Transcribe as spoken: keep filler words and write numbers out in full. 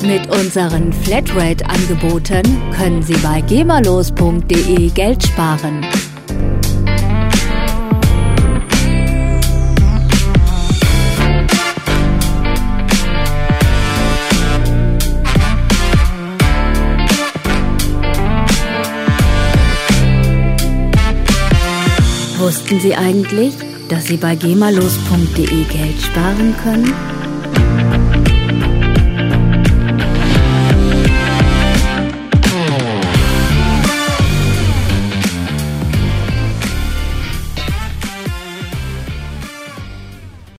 Mit unseren Flatrate-Angeboten können Sie bei gemalos punkt de Geld sparen. Wussten Sie eigentlich, dass Sie bei gemalos punkt de Geld sparen können?